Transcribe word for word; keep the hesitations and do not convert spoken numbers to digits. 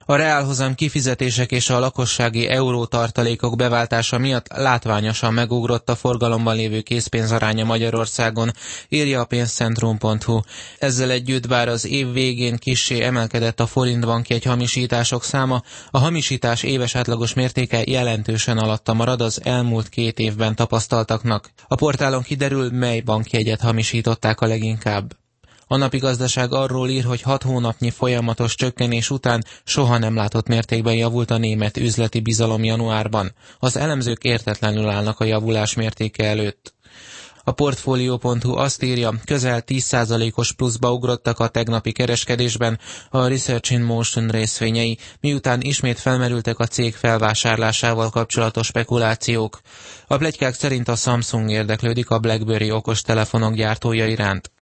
A reálhozam kifizetések és a lakossági eurótartalékok beváltása miatt látványosan megugrott a forgalomban lévő készpénz aránya Magyarországon, írja a pénzcentrum pont hu. Ezzel együtt, bár az év végén kissé emelkedett a forintbankjegy hamisítások száma, a hamisítás éves átlagos mértéke jelentősen alatta marad az elmúlt két évben tapasztaltaknak. A portálon kiderül, mely bankjegyet hamisították a leginkább. A Napi Gazdaság arról ír, hogy hat hónapnyi folyamatos csökkenés után soha nem látott mértékben javult a német üzleti bizalom januárban. Az elemzők értetlenül állnak a javulás mértéke előtt. A Portfolio pont hu azt írja, közel tíz százalékos pluszba ugrottak a tegnapi kereskedésben a Research in Motion részvényei, miután ismét felmerültek a cég felvásárlásával kapcsolatos spekulációk. A pletykák szerint a Samsung érdeklődik a BlackBerry okostelefonok gyártója iránt.